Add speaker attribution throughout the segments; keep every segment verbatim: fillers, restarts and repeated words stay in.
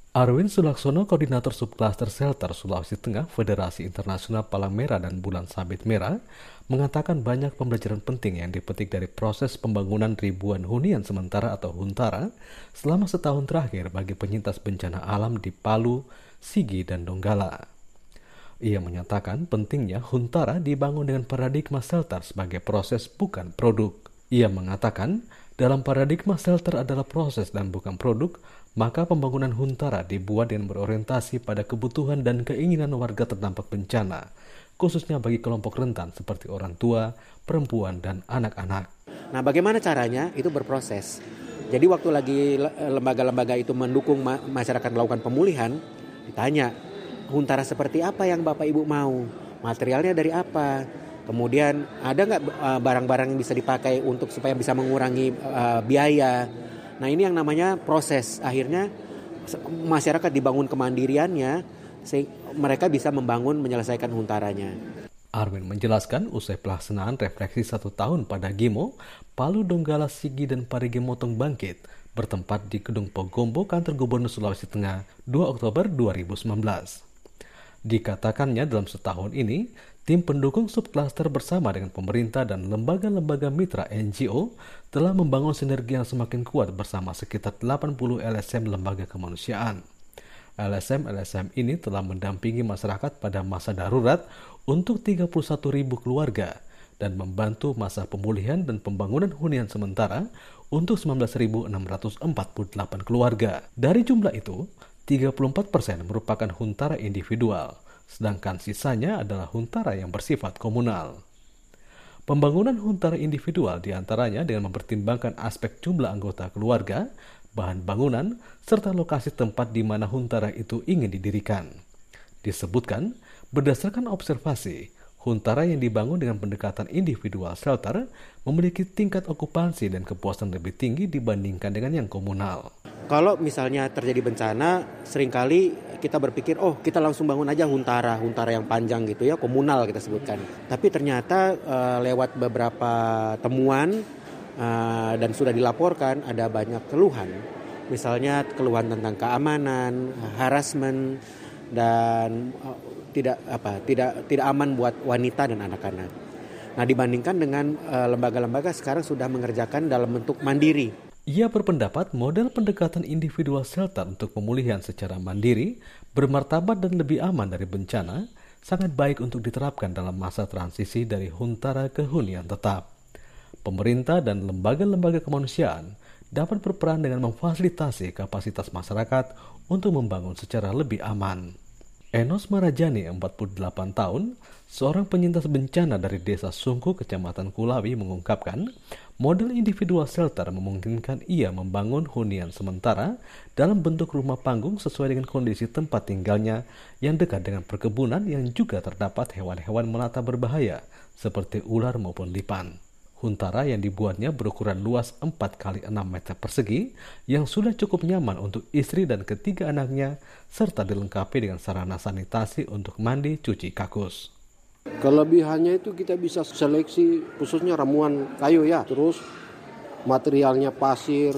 Speaker 1: Arwin Sulaksono, Koordinator Subklaster Shelter Sulawesi Tengah Federasi Internasional Palang Merah dan Bulan Sabit Merah, mengatakan banyak pembelajaran penting yang dipetik dari proses pembangunan ribuan hunian sementara atau Huntara selama setahun terakhir bagi penyintas bencana alam di Palu, Sigi, dan Donggala. Ia menyatakan pentingnya Huntara dibangun dengan paradigma shelter sebagai proses bukan produk. Ia mengatakan dalam paradigma shelter adalah proses dan bukan produk, maka pembangunan Huntara dibuat dengan berorientasi pada kebutuhan dan keinginan warga terdampak bencana, khususnya bagi kelompok rentan seperti orang tua, perempuan, dan anak-anak.
Speaker 2: Nah, bagaimana caranya? Itu berproses. Jadi waktu lagi lembaga-lembaga itu mendukung ma- masyarakat melakukan pemulihan, ditanya, Huntara seperti apa yang Bapak Ibu mau? Materialnya dari apa? Kemudian ada nggak uh, barang-barang yang bisa dipakai untuk supaya bisa mengurangi uh, biaya? Nah, ini yang namanya proses. Akhirnya masyarakat dibangun kemandiriannya, sehingga mereka bisa membangun menyelesaikan Huntaranya.
Speaker 1: Arwin menjelaskan usai pelaksanaan refleksi satu tahun pada Gimo, Palu, Donggala, Sigi, dan Parigi Motong Bangkit bertempat di Gedung Pogombo, Kantor Gubernur Sulawesi Tengah, dua Oktober dua ribu sembilan belas. Dikatakannya dalam setahun ini, tim pendukung subklaster bersama dengan pemerintah dan lembaga-lembaga mitra N G O telah membangun sinergi yang semakin kuat bersama sekitar delapan puluh L S M lembaga kemanusiaan. L S M-L S M ini telah mendampingi masyarakat pada masa darurat untuk tiga puluh satu ribu keluarga dan membantu masa pemulihan dan pembangunan hunian sementara untuk sembilan belas ribu enam ratus empat puluh delapan keluarga. Dari jumlah itu, tiga puluh empat persen merupakan Huntara individual, sedangkan sisanya adalah Huntara yang bersifat komunal. Pembangunan Huntara individual diantaranya dengan mempertimbangkan aspek jumlah anggota keluarga, bahan bangunan, serta lokasi tempat di mana Huntara itu ingin didirikan. Disebutkan, berdasarkan observasi, Huntara yang dibangun dengan pendekatan individual shelter memiliki tingkat okupansi dan kepuasan lebih tinggi dibandingkan dengan yang komunal.
Speaker 2: Kalau misalnya terjadi bencana, seringkali kita berpikir, oh kita langsung bangun aja Huntara, Huntara yang panjang gitu ya, komunal kita sebutkan. Tapi ternyata uh, lewat beberapa temuan uh, dan sudah dilaporkan ada banyak keluhan. Misalnya keluhan tentang keamanan, harassment, dan uh, tidak apa tidak tidak aman buat wanita dan anak-anak. Nah, dibandingkan dengan uh, lembaga-lembaga sekarang sudah mengerjakan dalam bentuk mandiri.
Speaker 1: Ia berpendapat model pendekatan individual shelter untuk pemulihan secara mandiri, bermartabat dan lebih aman dari bencana, sangat baik untuk diterapkan dalam masa transisi dari Huntara ke hunian tetap. Pemerintah dan lembaga-lembaga kemanusiaan dapat berperan dengan memfasilitasi kapasitas masyarakat untuk membangun secara lebih aman. Enos Marajani, empat puluh delapan tahun, seorang penyintas bencana dari Desa Sungku, Kecamatan Kulawi, mengungkapkan model individual shelter memungkinkan ia membangun hunian sementara dalam bentuk rumah panggung sesuai dengan kondisi tempat tinggalnya yang dekat dengan perkebunan yang juga terdapat hewan-hewan melata berbahaya seperti ular maupun lipan. Huntara yang dibuatnya berukuran luas empat kali enam meter persegi yang sudah cukup nyaman untuk istri dan ketiga anaknya serta dilengkapi dengan sarana sanitasi untuk mandi cuci kakus.
Speaker 3: Kelebihannya itu kita bisa seleksi khususnya ramuan kayu ya, terus materialnya pasir,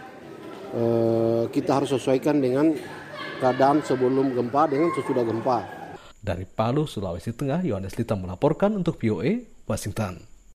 Speaker 3: eh, kita harus sesuaikan dengan keadaan sebelum gempa dengan sesudah gempa.
Speaker 1: Dari Palu, Sulawesi Tengah, Yohanes Lita melaporkan untuk V O A, Washington.